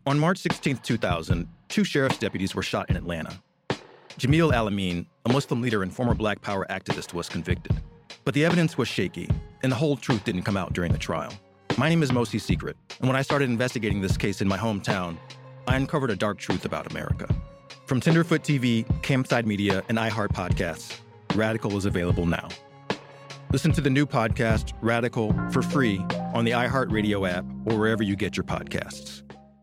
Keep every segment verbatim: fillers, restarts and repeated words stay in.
On March sixteenth, two thousand, two sheriff's deputies were shot in Atlanta. Jamil Al-Amin, a Muslim leader and former Black Power activist, was convicted. But the evidence was shaky, and the whole truth didn't come out during the trial. My name is Mosi Secret, and when I started investigating this case in my hometown, I uncovered a dark truth about America. From Tenderfoot T V, Campside Media, and iHeart Podcasts, Radical is available now. Listen to the new podcast, Radical, for free on the iHeartRadio app or wherever you get your podcasts.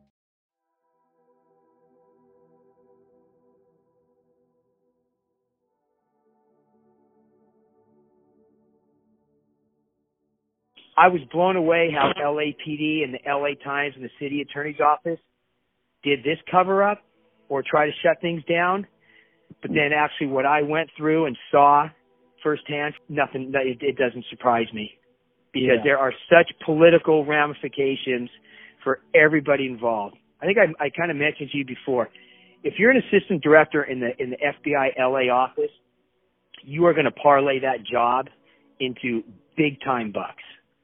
I was blown away how L A P D and the L A Times and the city attorney's office did this cover-up or try to shut things down. But then actually what I went through and saw firsthand, nothing, it, it doesn't surprise me. Because yeah. there are such political ramifications for everybody involved. I think I, I kind of mentioned to you before, if you're an assistant director in the in the F B I L A office, you are going to parlay that job into big-time bucks.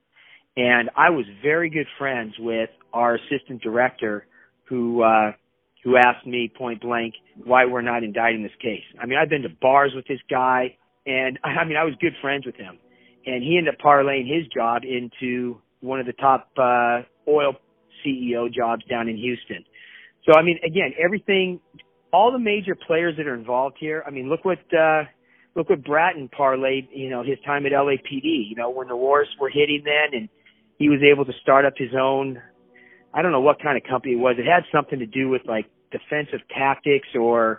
And I was very good friends with our assistant director who uh, who asked me point blank why we're not indicting this case. I mean, I've been to bars with this guy, and I mean, I was good friends with him. And he ended up parlaying his job into one of the top uh, oil C E O jobs down in Houston. So, I mean, again, everything, all the major players that are involved here, I mean, look what uh, look what Bratton parlayed, you know, his time at L A P D, you know, when the wars were hitting then, and he was able to start up his own, I don't know what kind of company it was. It had something to do with, like, defensive tactics or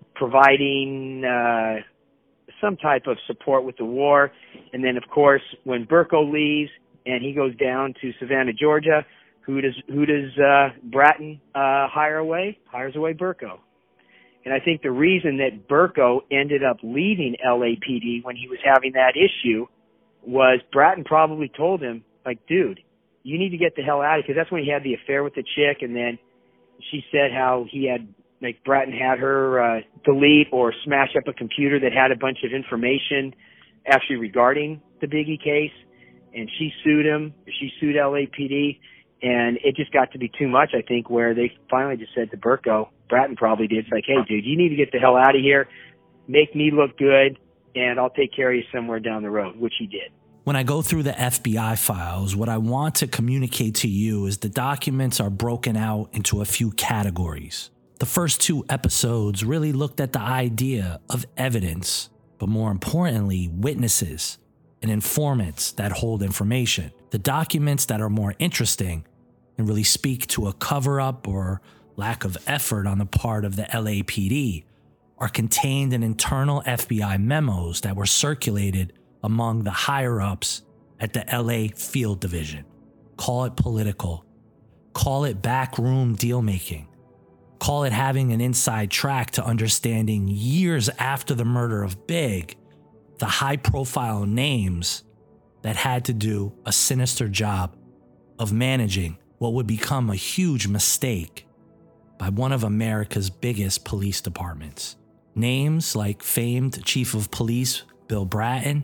providing uh, some type of support with the war. And then, of course, when Berko leaves and he goes down to Savannah, Georgia, who does who does uh, Bratton uh, hire away? Hires away Berko. And I think the reason that Berko ended up leaving L A P D when he was having that issue was Bratton probably told him, like, dude, you need to get the hell out of here. Because that's when he had the affair with the chick. And then she said how he had, like, Bratton had her uh, delete or smash up a computer that had a bunch of information actually regarding the Biggie case. And she sued him. She sued L A P D. And it just got to be too much, I think, where they finally just said to Berko, Bratton probably did, it's like, hey, dude, you need to get the hell out of here, make me look good, and I'll take care of you somewhere down the road, which he did. When I go through the F B I files, what I want to communicate to you is the documents are broken out into a few categories. The first two episodes really looked at the idea of evidence, but more importantly, witnesses and informants that hold information. The documents that are more interesting and really speak to a cover-up or lack of effort on the part of the L A P D are contained in internal F B I memos that were circulated among the higher-ups at the L A Field Division. Call it political. Call it backroom deal-making. Call it having an inside track to understanding years after the murder of Big, the high-profile names that had to do a sinister job of managing what would become a huge mistake by one of America's biggest police departments. Names like famed Chief of Police Bill Bratton,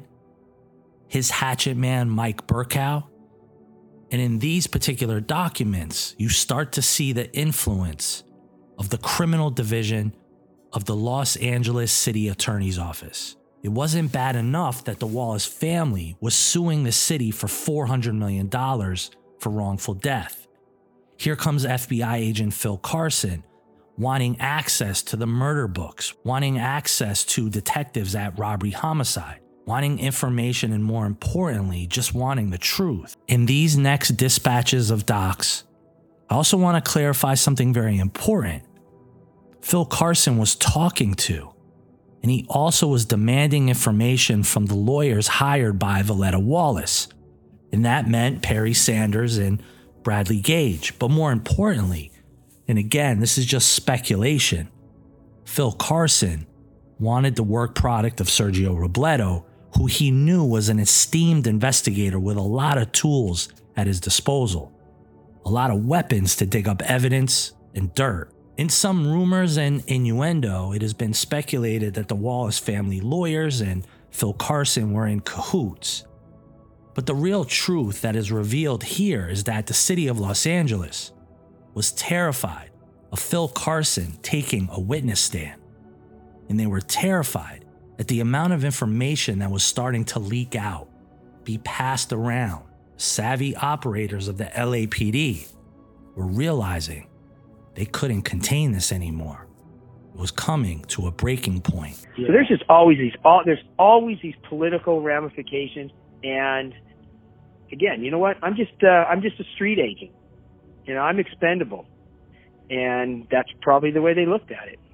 his hatchet man Mike Burkow, and in these particular documents, you start to see the influence of the criminal division of the Los Angeles City Attorney's Office. It wasn't bad enough that the Wallace family was suing the city for four hundred million dollars for wrongful death. Here comes F B I agent Phil Carson wanting access to the murder books, wanting access to detectives at robbery homicide, wanting information, and more importantly, just wanting the truth. In these next dispatches of docs, I also want to clarify something very important. Phil Carson was talking to, and he also was demanding information from the lawyers hired by Valletta Wallace. And that meant Perry Sanders and Bradley Gage. But more importantly, and again, this is just speculation, Phil Carson wanted the work product of Sergio Robledo, who he knew was an esteemed investigator with a lot of tools at his disposal, a lot of weapons to dig up evidence and dirt. In some rumors and innuendo, it has been speculated that the Wallace family lawyers and Phil Carson were in cahoots. But the real truth that is revealed here is that the city of Los Angeles was terrified of Phil Carson taking a witness stand. And they were terrified at the amount of information that was starting to leak out, be passed around. Savvy operators of the L A P D were realizing they couldn't contain this anymore. It was coming to a breaking point. So there's just always these, all, there's always these political ramifications. And again, you know what? I'm just, uh, I'm just a street agent. You know, I'm expendable. And that's probably the way they looked at it.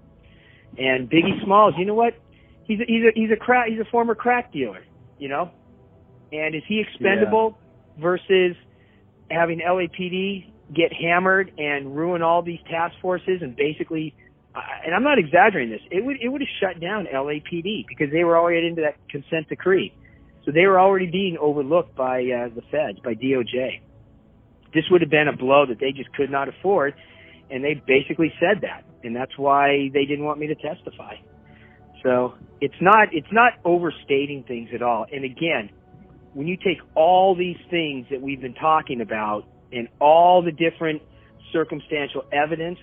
And Biggie Smalls, you know what? He's a, he's a, he's a crack, he's a former crack dealer, you know? And is he expendable yeah. versus having L A P D get hammered and ruin all these task forces and basically, uh, and I'm not exaggerating this, it would, it would have shut down L A P D because they were already into that consent decree. So they were already being overlooked by uh, the feds, by D O J. This would have been a blow that they just could not afford. And they basically said that. And that's why they didn't want me to testify. So it's not, it's not overstating things at all. And again, when you take all these things that we've been talking about and all the different circumstantial evidence,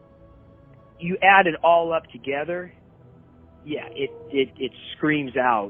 you add it all up together, yeah, it, it, it screams out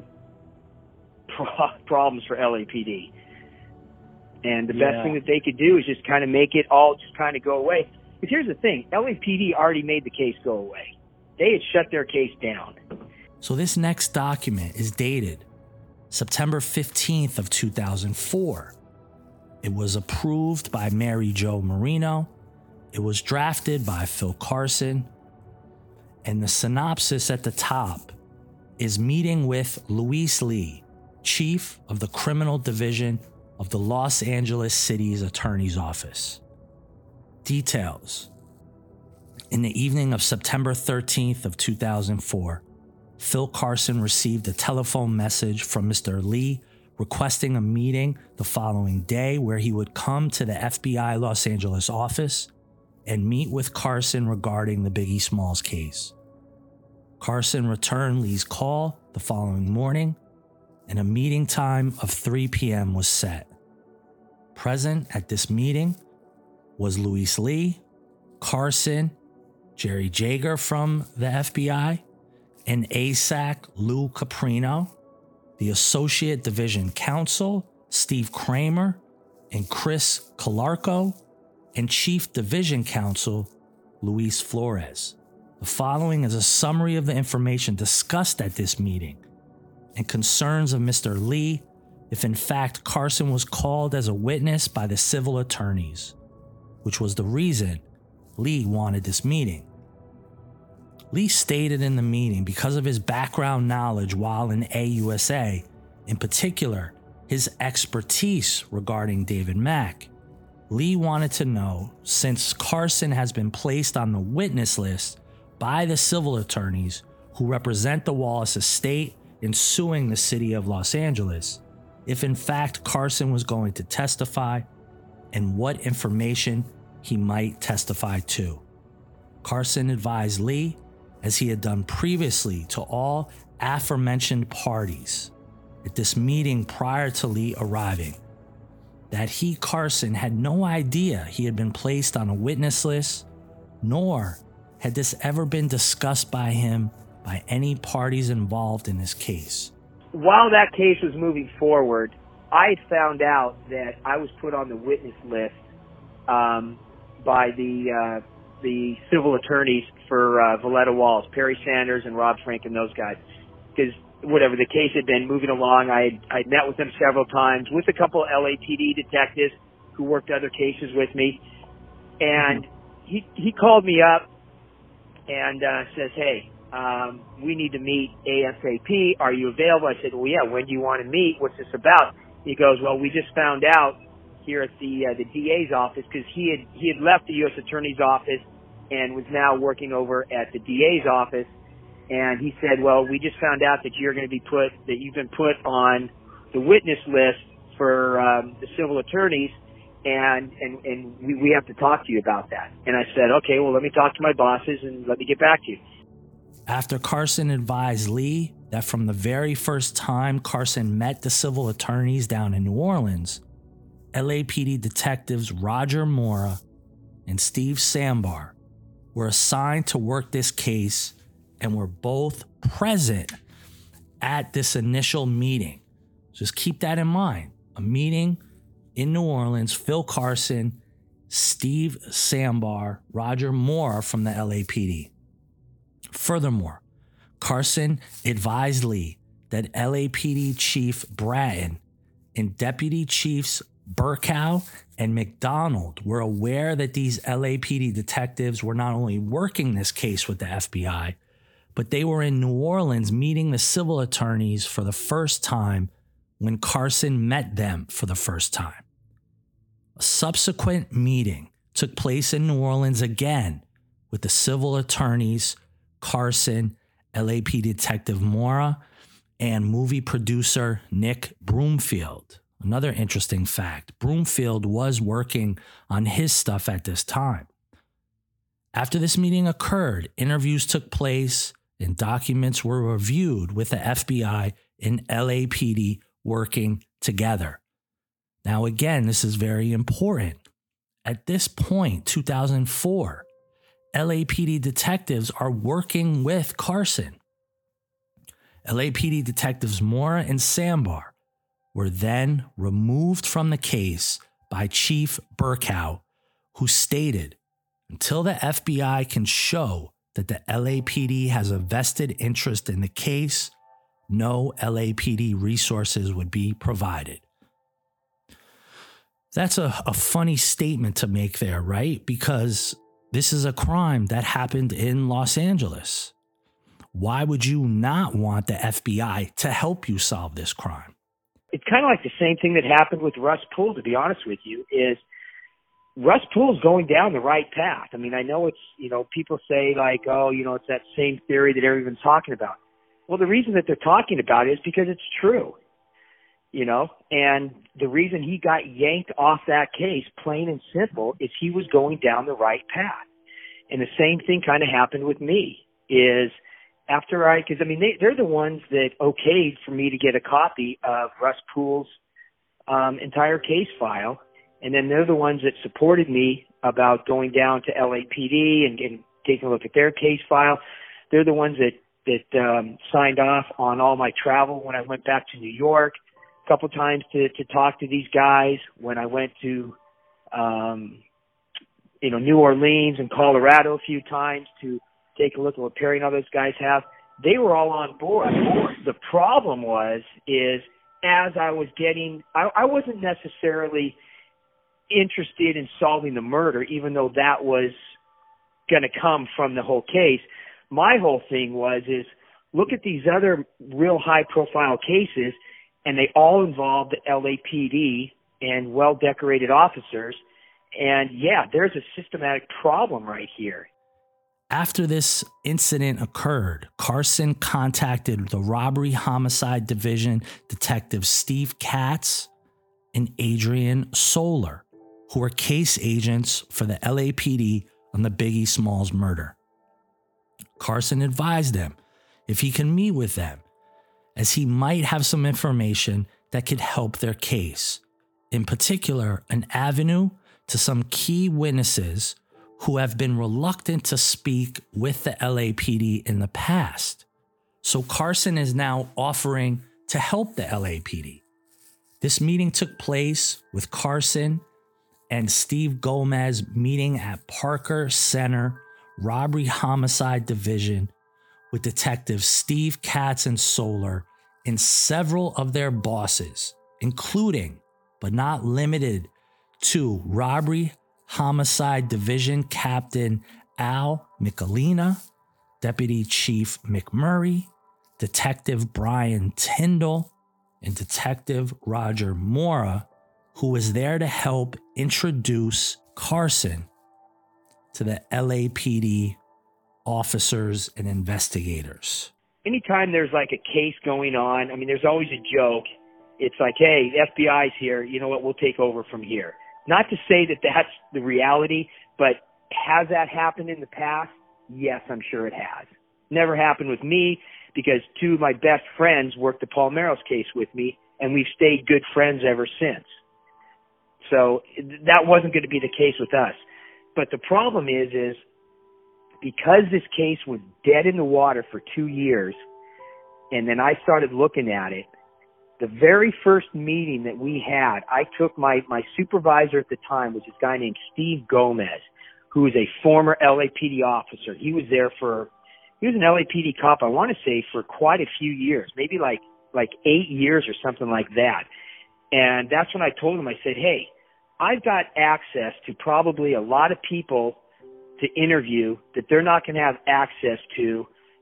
pro- problems for L A P D. And the yeah. best thing that they could do is just kind of make it all just kind of go away. Because here's the thing, L A P D already made the case go away. They had shut their case down. So this next document is dated September fifteenth of two thousand four. It was approved by Mary Jo Marino. It was drafted by Phil Carson. And the synopsis at the top is meeting with Luis Lee, chief of the criminal division of the Los Angeles City's Attorney's Office. Details. In the evening of September thirteenth of two thousand four, Phil Carson received a telephone message from Mister Lee requesting a meeting the following day where he would come to the F B I Los Angeles office and meet with Carson regarding the Biggie Smalls case. Carson returned Lee's call the following morning, and a meeting time of three p.m. was set. Present at this meeting was Luis Lee, Carson, Jerry Jager from the F B I, and A S A C Lou Caprino, the Associate Division Counsel, Steve Kramer, and Chris Calarco, and Chief Division Counsel, Luis Flores. The following is a summary of the information discussed at this meeting and concerns of Mister Lee if in fact Carson was called as a witness by the civil attorneys, which was the reason Lee wanted this meeting. Lee stated in the meeting because of his background knowledge while in A U S A, in particular, his expertise regarding David Mack, Lee wanted to know, since Carson has been placed on the witness list by the civil attorneys who represent the Wallace estate in suing the city of Los Angeles, if in fact Carson was going to testify and what information he might testify to. Carson advised Lee, as he had done previously to all aforementioned parties at this meeting prior to Lee arriving, that he, Carson, had no idea he had been placed on a witness list, nor had this ever been discussed by him by any parties involved in this case. While that case was moving forward, I had found out that I was put on the witness list um, by the uh, the civil attorneys for uh, Valletta Walls, Perry Sanders and Rob Frank and those guys. Because whatever, the case had been moving along. I had, I had met with them several times with a couple of L A P D detectives who worked other cases with me. And he he called me up and uh, says, hey, um, we need to meet ASAP. Are you available? I said, well, yeah, when do you want to meet? What's this about? He goes, well, we just found out here at the uh, the D A's office, because he had he had left the U S Attorney's office and was now working over at the D A's office. And he said, well, we just found out that you're going to be put, that you've been put on the witness list for um, the civil attorneys, and and and we, we have to talk to you about that. And I said, okay, well, let me talk to my bosses and let me get back to you. After Carson advised Lee that from the very first time Carson met the civil attorneys down in New Orleans, L A P D detectives Roger Mora and Steve Sambar were assigned to work this case and were both present at this initial meeting. Just keep that in mind. A meeting in New Orleans, Phil Carson, Steve Sambar, Roger Moore from the L A P D. Furthermore, Carson advised Lee that L A P D Chief Bratton and Deputy Chiefs Burkow and McDonald were aware that these L A P D detectives were not only working this case with the F B I, but they were in New Orleans meeting the civil attorneys for the first time when Carson met them for the first time. A subsequent meeting took place in New Orleans again with the civil attorneys, Carson, L A P D Detective Mora, and movie producer Nick Broomfield. Another interesting fact, Broomfield was working on his stuff at this time. After this meeting occurred, interviews took place and documents were reviewed with the F B I and L A P D working together. Now, again, this is very important. At this point, two thousand four, L A P D detectives are working with Carson. L A P D detectives Mora and Sambar were then removed from the case by Chief Burkow, who stated, until the F B I can show that the L A P D has a vested interest in the case, no L A P D resources would be provided. That's a, a funny statement to make there, right? Because this is a crime that happened in Los Angeles. Why would you not want the F B I to help you solve this crime? It's kind of like the same thing that happened with Russ Poole, to be honest with you, is Russ Poole's going down the right path. I mean, I know it's, you know, people say like, oh, you know, it's that same theory that everyone's talking about. Well, the reason that they're talking about it is because it's true, you know, and the reason he got yanked off that case, plain and simple, is he was going down the right path. And the same thing kind of happened with me is after I, because I mean, they, they're the ones that okayed for me to get a copy of Russ Poole's um, entire case file. And then they're the ones that supported me about going down to L A P D and, and taking a look at their case file. They're the ones that, that um, signed off on all my travel when I went back to New York a couple times to, to talk to these guys, when I went to, um, you know, New Orleans and Colorado a few times to take a look at what Perry and all those guys have. They were all on board. The problem was, is as I was getting, I, I wasn't necessarily interested in solving the murder, even though that was going to come from the whole case. My whole thing was, is look at these other real high profile cases, and they all involved the L A P D and well-decorated officers. And yeah, there's a systematic problem right here. After this incident occurred, Carson contacted the Robbery Homicide Division detectives Steve Katz and Adrian Solar, who were case agents for the L A P D on the Biggie Smalls murder. Carson advised them if he can meet with them, as he might have some information that could help their case. In particular, an avenue to some key witnesses who have been reluctant to speak with the L A P D in the past. So Carson is now offering to help the L A P D. This meeting took place with Carson and Steve Gomez meeting at Parker Center Robbery Homicide Division with detectives Steve Katz and Solar and several of their bosses, including, but not limited to, Robbery Homicide Division Captain Al Michelina, Deputy Chief McMurray, Detective Brian Tyndall, and Detective Roger Mora, who was there to help introduce Carson to the L A P D officers and investigators. Anytime there's like a case going on, I mean, there's always a joke. It's like, hey, the F B I's here. You know what? We'll take over from here. Not to say that that's the reality, but has that happened in the past? Yes, I'm sure it has. Never happened with me because two of my best friends worked the Paul Merrill's case with me, and we've stayed good friends ever since. So that wasn't going to be the case with us. but the problem is, is because this case was dead in the water for two years, and then I started looking at it, the very first meeting that we had, I took my, my supervisor at the time was this guy named Steve Gomez, who was a former L A P D officer. He was there for, he was an L A P D cop, I want to say, for quite a few years, maybe like, like eight years or something like that. And that's when I told him, I said, hey, I've got access to probably a lot of people to interview that they're not going to have access to.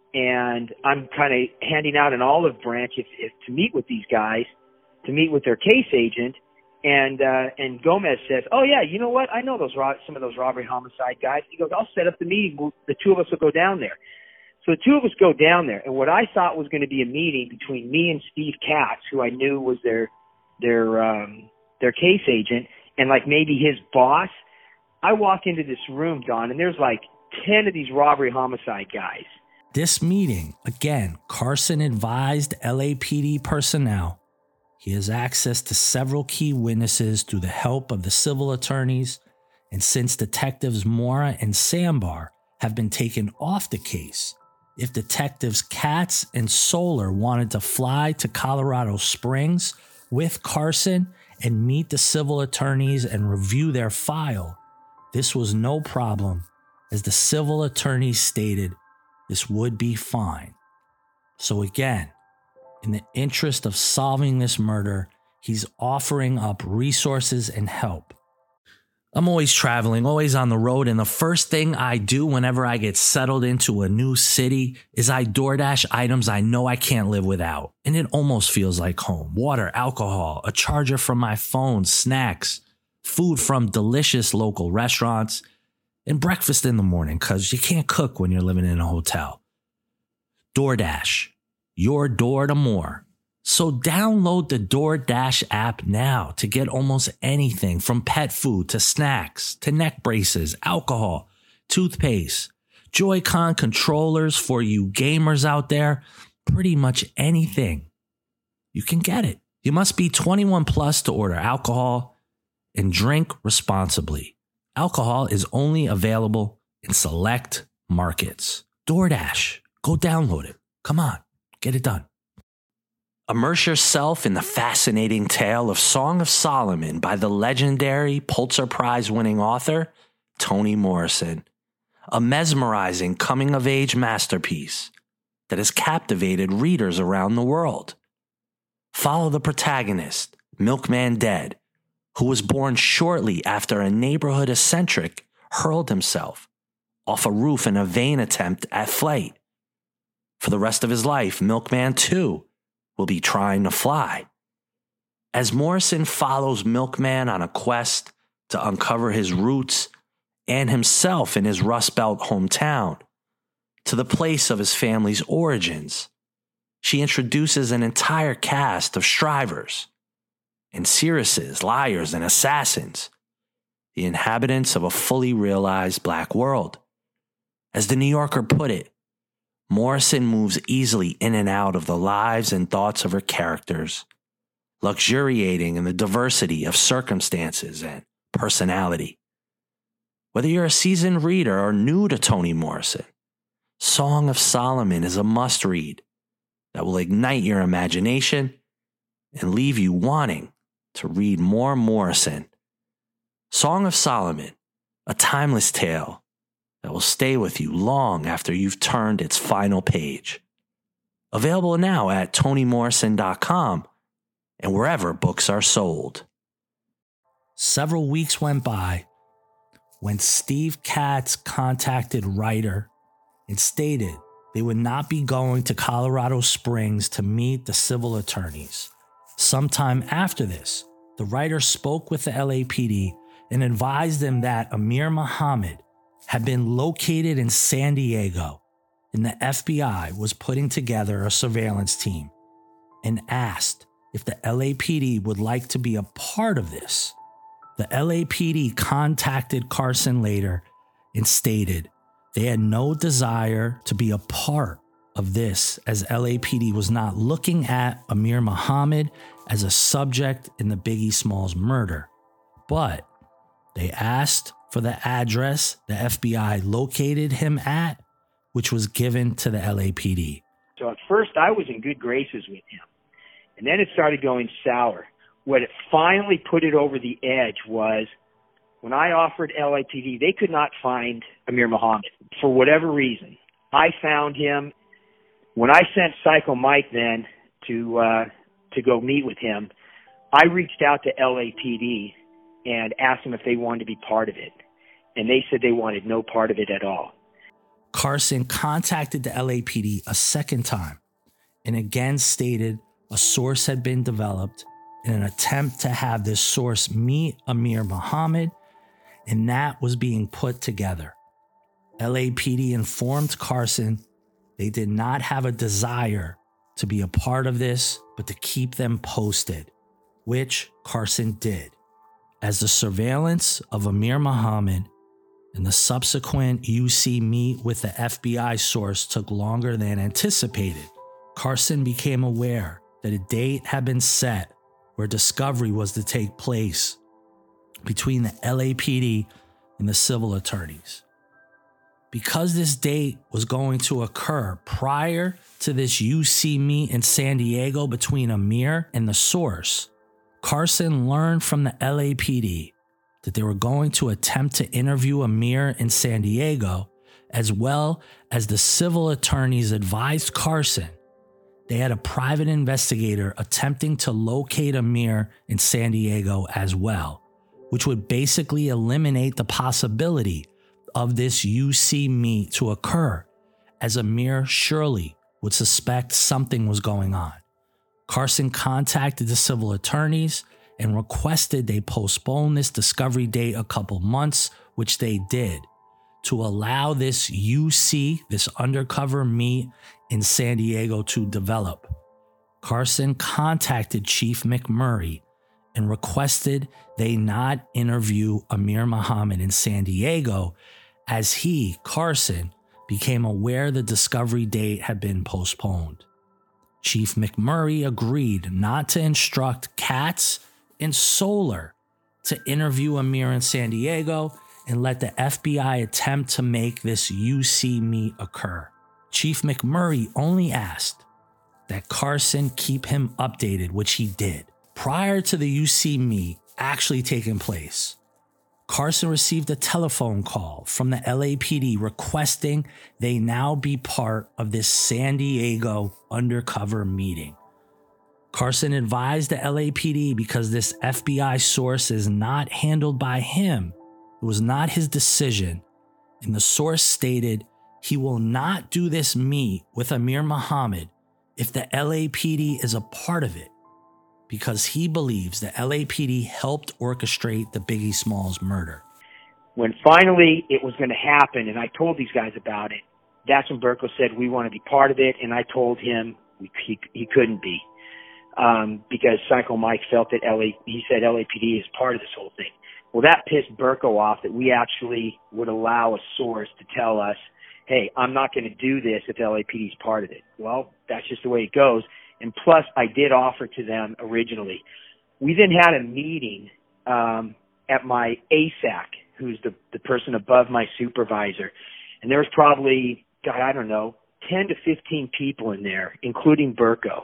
And I'm kind of handing out an olive branch if, if to meet with these guys, to meet with their case agent. And, uh, and Gomez says, oh yeah, you know what? I know those, ro- some of those robbery homicide guys. He goes, I'll set up the meeting. We'll, the two of us will go down there. So the two of us go down there. And what I thought was going to be a meeting between me and Steve Katz, who I knew was their, their, um, their case agent, and like maybe his boss. I walk into this room, Don, and there's like ten of these robbery homicide guys. This meeting, again, Carson advised L A P D personnel he has access to several key witnesses through the help of the civil attorneys, and since detectives Mora and Sambar have been taken off the case, if detectives Katz and Solar wanted to fly to Colorado Springs with Carson and meet the civil attorneys and review their file, this was no problem, as the civil attorneys stated this would be fine. So again, in the interest of solving this murder, he's offering up resources and help. I'm always traveling, always on the road, and the first thing I do whenever I get settled into a new city is I DoorDash items I know I can't live without, and it almost feels like home. Water, alcohol, a charger from my phone, snacks, food from delicious local restaurants, and breakfast in the morning, because you can't cook when you're living in a hotel. DoorDash, your door to more. So download the DoorDash app now to get almost anything from pet food to snacks to neck braces, alcohol, toothpaste, Joy-Con controllers for you gamers out there, pretty much anything. You can get it. You must be twenty-one plus to order alcohol and drink responsibly. Alcohol is only available in select markets. DoorDash, go download it. Come on, get it done. Immerse yourself in the fascinating tale of Song of Solomon by the legendary Pulitzer Prize-winning author Toni Morrison, a mesmerizing coming-of-age masterpiece that has captivated readers around the world. Follow the protagonist, Milkman Dead, who was born shortly after a neighborhood eccentric hurled himself off a roof in a vain attempt at flight. For the rest of his life, Milkman, too, will be trying to fly. As Morrison follows Milkman on a quest to uncover his roots and himself in his Rust Belt hometown, to the place of his family's origins, she introduces an entire cast of strivers and seeresses, liars, and assassins, the inhabitants of a fully realized black world. As the New Yorker put it, Morrison moves easily in and out of the lives and thoughts of her characters, luxuriating in the diversity of circumstances and personality. Whether you're a seasoned reader or new to Toni Morrison, Song of Solomon is a must-read that will ignite your imagination and leave you wanting to read more Morrison. Song of Solomon, a timeless tale that will stay with you long after you've turned its final page. Available now at toni morrison dot com and wherever books are sold. Several weeks went by when Steve Katz contacted Ryder and stated they would not be going to Colorado Springs to meet the civil attorneys. Sometime after this, the writer spoke with the L A P D and advised them that Amir Muhammad had been located in San Diego, and the F B I was putting together a surveillance team, and asked if the L A P D would like to be a part of this. The L A P D contacted Carson later and stated they had no desire to be a part of this, as L A P D was not looking at Amir Muhammad as a subject in the Biggie Smalls murder, but they asked for the address the F B I located him at, which was given to the L A P D. So at first I was in good graces with him, and then it started going sour. What it finally put it over the edge was when I offered L A P D, they could not find Amir Muhammad for whatever reason. I found him. When I sent Psycho Mike then to uh, to go meet with him, I reached out to L A P D and asked them if they wanted to be part of it. And they said they wanted no part of it at all. Carson contacted the L A P D a second time and again stated a source had been developed in an attempt to have this source meet Amir Muhammad, and that was being put together. L A P D informed Carson they did not have a desire to be a part of this, but to keep them posted, which Carson did. As the surveillance of Amir Muhammad and the subsequent U C meet with the F B I source took longer than anticipated, Carson became aware that a date had been set where discovery was to take place between the L A P D and the civil attorneys. Because this date was going to occur prior to this U C meet in San Diego between Amir and the source, Carson learned from the L A P D that they were going to attempt to interview Amir in San Diego, as well as the civil attorneys advised Carson they had a private investigator attempting to locate Amir in San Diego as well, which would basically eliminate the possibility of this U C meet to occur, as Amir surely would suspect something was going on. Carson contacted the civil attorneys and requested they postpone this discovery date a couple months, which they did, to allow this U C, this undercover meet in San Diego, to develop. Carson contacted Chief McMurray and requested they not interview Amir Muhammad in San Diego, as he, Carson, became aware the discovery date had been postponed. Chief McMurray agreed not to instruct Katz and Solar to interview Amir in San Diego and let the F B I attempt to make this U C meet occur. Chief McMurray only asked that Carson keep him updated, which he did. Prior to the U C meet actually taking place, Carson received a telephone call from the L A P D requesting they now be part of this San Diego undercover meeting. Carson advised the L A P D because this F B I source is not handled by him. It was not his decision, and the source stated he will not do this meet with Amir Muhammad if the L A P D is a part of it, because he believes the L A P D helped orchestrate the Biggie Smalls murder. When finally it was going to happen, and I told these guys about it, that's when Berko said we want to be part of it, and I told him we, he, he couldn't be, um, because Psycho Mike felt that L A, he said L A P D is part of this whole thing. Well, that pissed Berko off that we actually would allow a source to tell us, hey, I'm not going to do this if L A P D is part of it. Well, that's just the way it goes. And plus, I did offer to them originally. We then had a meeting um, at my A S A C, who's the, the person above my supervisor. And there was probably, God, I don't know, ten to fifteen people in there, including Berko.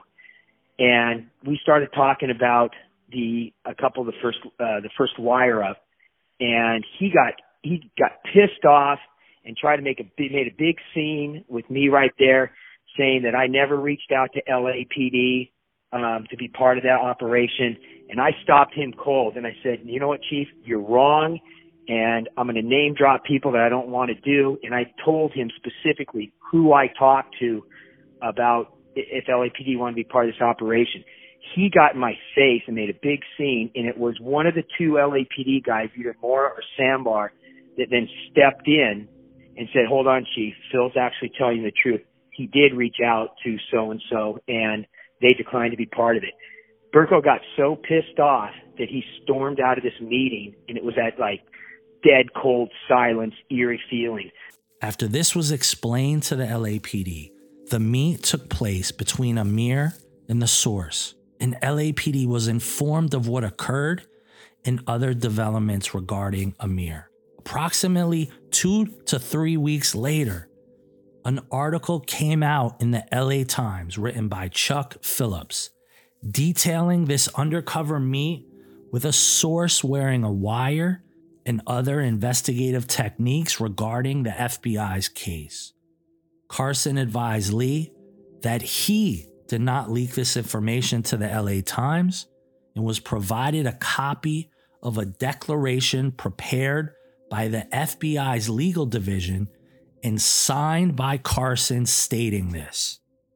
And we started talking about the a couple of the first uh, the first wire up, and he got he got pissed off and tried to make a made a big scene with me right there, saying that I never reached out to L A P D um, to be part of that operation. And I stopped him cold, and I said, you know what, Chief, you're wrong, and I'm going to name drop people that I don't want to do. And I told him specifically who I talked to about if L A P D wanted to be part of this operation. He got in my face and made a big scene, and it was one of the two L A P D guys, either Mora or Sambar, that then stepped in and said, hold on, Chief, Phil's actually telling you the truth. He did reach out to so-and-so, and they declined to be part of it. Berko got so pissed off that he stormed out of this meeting, and it was that, like, dead, cold silence, eerie feeling. After this was explained to the L A P D, the meet took place between Amir and the source, and L A P D was informed of what occurred and other developments regarding Amir. Approximately two to three weeks later, an article came out in the L A Times written by Chuck Phillips, detailing this undercover meet with a source wearing a wire and other investigative techniques regarding the F B I's case. Carson advised Lee that he did not leak this information to the L A Times and was provided a copy of a declaration prepared by the F B I's legal division and signed by Carson stating this.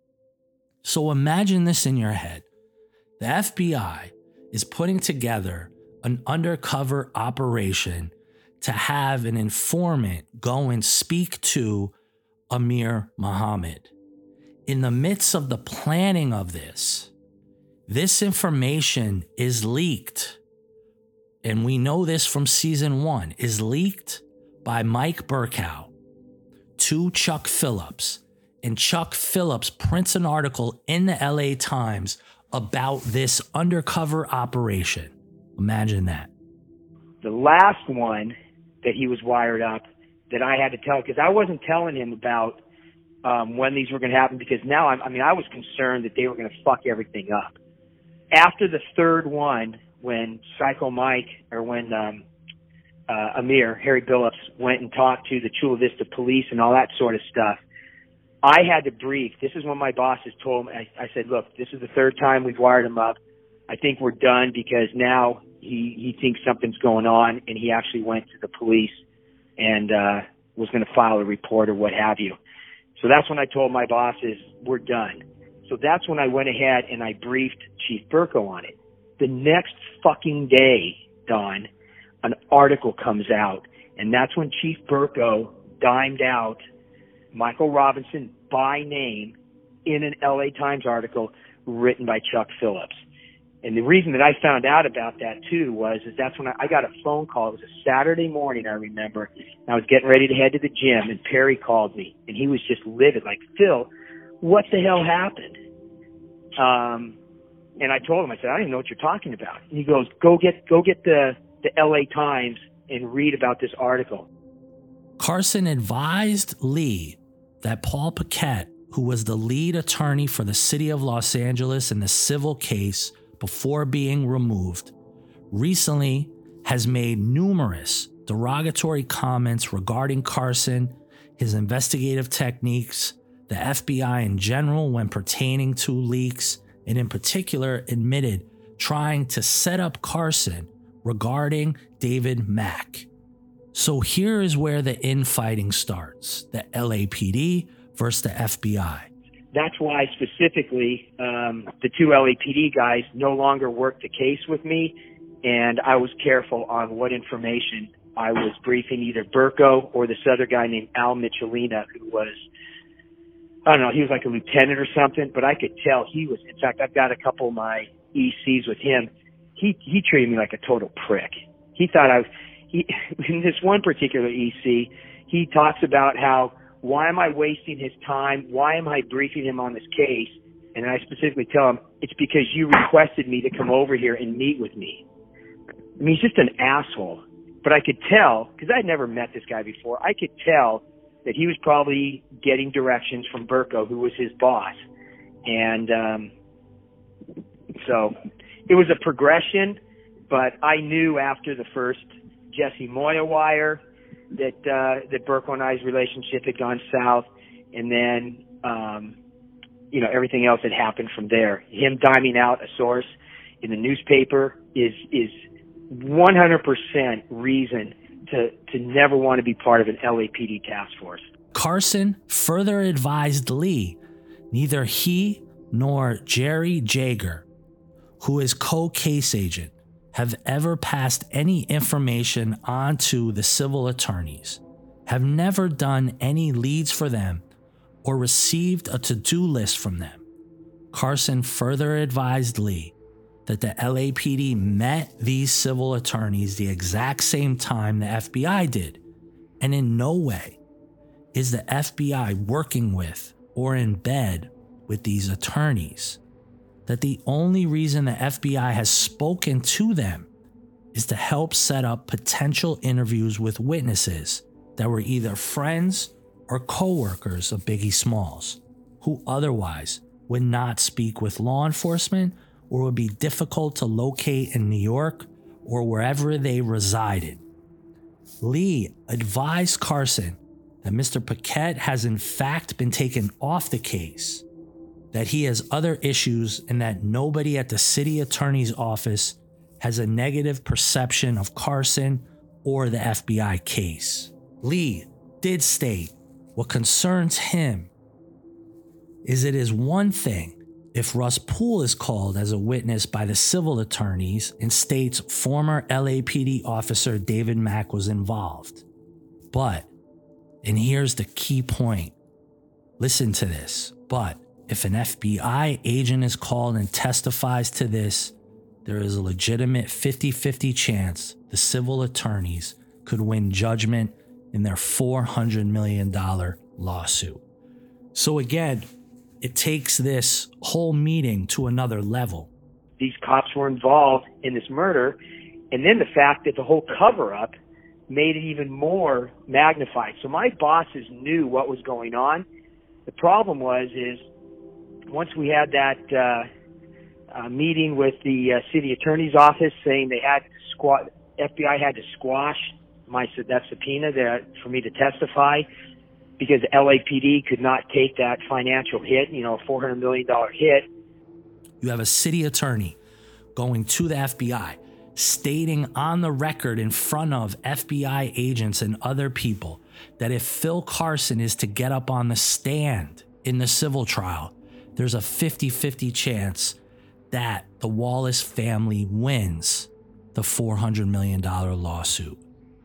So imagine this in your head. The F B I is putting together an undercover operation to have an informant go and speak to Amir Muhammad. In the midst of the planning of this, this information is leaked. And we know this from season one, is leaked by Mike Burkow to Chuck Phillips. And Chuck Phillips prints an article in the L A Times about this undercover operation. Imagine that. The last one that he was wired up that I had to tell, because I wasn't telling him about um, when these were going to happen, because now, I'm, I mean, I was concerned that they were going to fuck everything up. After the third one, when Psycho Mike, or when um, uh, Amir, Harry Billups, went and talked to the Chula Vista police and all that sort of stuff, I had to brief. This is when my bosses told me, I, I said, look, this is the third time we've wired him up. I think we're done, because now he, he thinks something's going on, and he actually went to the police and uh, was going to file a report or what have you. So that's when I told my bosses, we're done. So that's when I went ahead and I briefed Chief Burko on it. The next fucking day, Don, an article comes out, and that's when Chief Burko dimed out Michael Robinson by name in an L A Times article written by Chuck Phillips. And the reason that I found out about that too was is that's when I, I got a phone call. It was a Saturday morning, I remember. And I was getting ready to head to the gym, and Perry called me, and he was just livid, like, Phil, what the hell happened? Um, and I told him, I said, I don't even know what you're talking about. And he goes, go get go get the the L A Times and read about this article. Carson advised Lee that Paul Paquette, who was the lead attorney for the city of Los Angeles in the civil case before being removed, recently has made numerous derogatory comments regarding Carson, his investigative techniques, the F B I in general when pertaining to leaks, and in particular admitted trying to set up Carson regarding David Mack. So here is where the infighting starts, the L A P D versus the F B I. That's why specifically um, the two L A P D guys no longer worked the case with me, and I was careful on what information I was briefing either Burko or this other guy named Al Michelina, who was, I don't know, he was like a lieutenant or something, but I could tell he was, in fact, I've got a couple of my E Cs with him. He, he treated me like a total prick. He thought I was, he, in this one particular E C, he talks about how, why am I wasting his time? Why am I briefing him on this case? And I specifically tell him, it's because you requested me to come over here and meet with me. I mean, he's just an asshole. But I could tell, because I'd never met this guy before, I could tell that he was probably getting directions from Burko, who was his boss. And um, so it was a progression, but I knew after the first Jesse Moya wire that uh, that Burko and I's relationship had gone south, and then um, you know, everything else had happened from there. Him diming out a source in the newspaper is is one hundred percent reason to to never want to be part of an L A P D task force. Carson further advised Lee neither he nor Jerry Jager, who is co-case agent, have ever passed any information on to the civil attorneys, have never done any leads for them, or received a to-do list from them. Carson further advised Lee that the L A P D met these civil attorneys the exact same time the F B I did, and in no way is the F B I working with or in bed with these attorneys. That the only reason the F B I has spoken to them is to help set up potential interviews with witnesses that were either friends or co-workers of Biggie Smalls, who otherwise would not speak with law enforcement or would be difficult to locate in New York or wherever they resided. Lee advised Carson that Mister Paquette has in fact been taken off the case, that he has other issues, and that nobody at the city attorney's office has a negative perception of Carson or the F B I case. Lee did state what concerns him is it is one thing if Russ Poole is called as a witness by the civil attorneys and states former L A P D officer David Mack was involved. But, and here's the key point, listen to this, but if an F B I agent is called and testifies to this, there is a legitimate fifty-fifty chance the civil attorneys could win judgment in their four hundred million dollars lawsuit. So again, it takes this whole meeting to another level. These cops were involved in this murder, and then the fact that the whole cover-up made it even more magnified. So my bosses knew what was going on. The problem was, is once we had that uh, uh, meeting with the uh, city attorney's office saying they had to squat, F B I had to squash my that subpoena that for me to testify, because L A P D could not take that financial hit, you know, a four hundred million dollars hit. You have a city attorney going to the F B I, stating on the record in front of F B I agents and other people that if Phil Carson is to get up on the stand in the civil trial, there's a fifty-fifty chance that the Wallace family wins the four hundred million dollars lawsuit.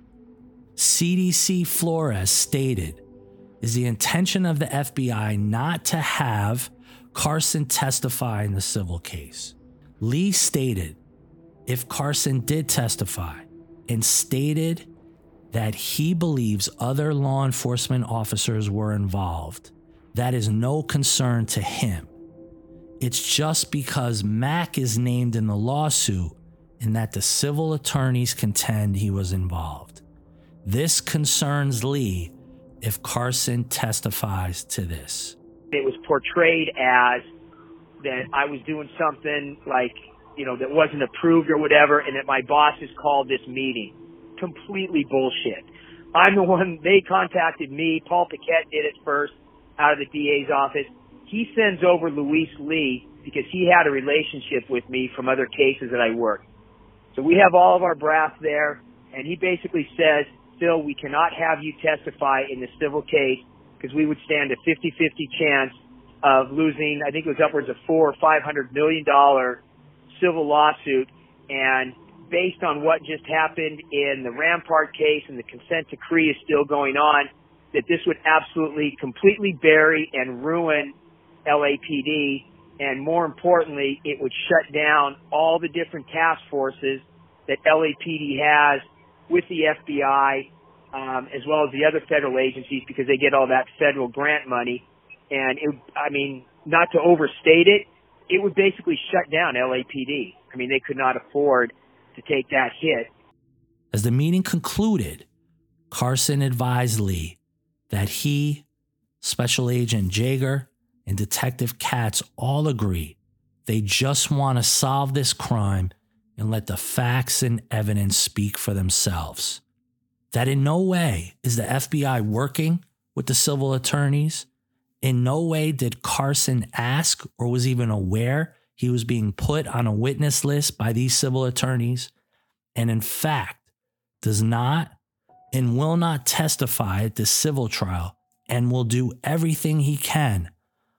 C D C Flores stated, is the intention of the F B I not to have Carson testify in the civil case. Lee stated if Carson did testify and stated that he believes other law enforcement officers were involved, that is no concern to him. It's just because Mack is named in the lawsuit and that the civil attorneys contend he was involved. This concerns Lee if Carson testifies to this. It was portrayed as that I was doing something like, you know, that wasn't approved or whatever, and that my bosses called this meeting. Completely bullshit. I'm the one, they contacted me, Paul Paquette did it first out of the D A's office. He sends over Luis Lee because he had a relationship with me from other cases that I worked. So we have all of our brass there, and he basically says, Phil, we cannot have you testify in the civil case because we would stand a fifty-fifty chance of losing, I think it was upwards of four or five hundred million dollar civil lawsuit. And based on what just happened in the Rampart case and the consent decree is still going on, that this would absolutely completely bury and ruin L A P D. And more importantly, it would shut down all the different task forces that L A P D has with the F B I, um, as well as the other federal agencies, because they get all that federal grant money. And it, I mean, not to overstate it, it would basically shut down L A P D. I mean, they could not afford to take that hit. As the meeting concluded, Carson advised Lee that he, Special Agent Jaeger, and Detective Katz all agree they just want to solve this crime and let the facts and evidence speak for themselves. That in no way is the F B I working with the civil attorneys. In no way did Carson ask or was even aware he was being put on a witness list by these civil attorneys, and in fact does not and will not testify at this civil trial and will do everything he can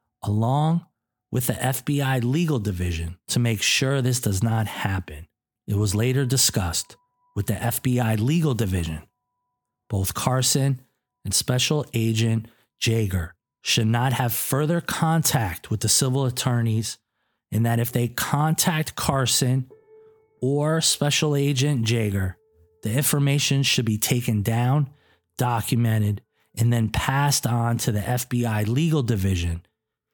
along with the F B I legal division to make sure this does not happen. It was later discussed with the F B I legal division. Both Carson and Special Agent Jaeger should not have further contact with the civil attorneys, and that if they contact Carson or Special Agent Jaeger, the information should be taken down, documented, and then passed on to the F B I legal division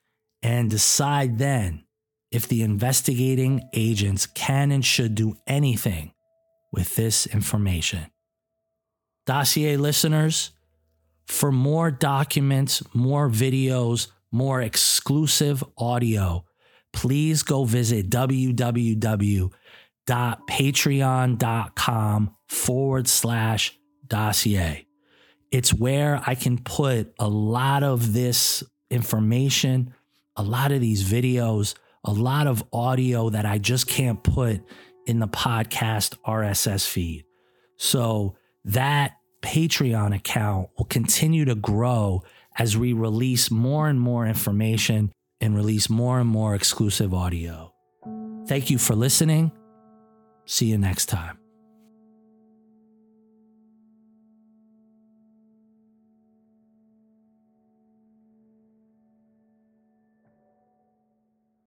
and decide then if the investigating agents can and should do anything with this information. Dossier listeners, for more documents, more videos, more exclusive audio, please go visit www.patreon.com forward slash dossier. It's where I can put a lot of this information, a lot of these videos, a lot of audio that I just can't put in the podcast R S S feed. So that Patreon account will continue to grow as we release more and more information and release more and more exclusive audio. Thank you for listening. See you next time.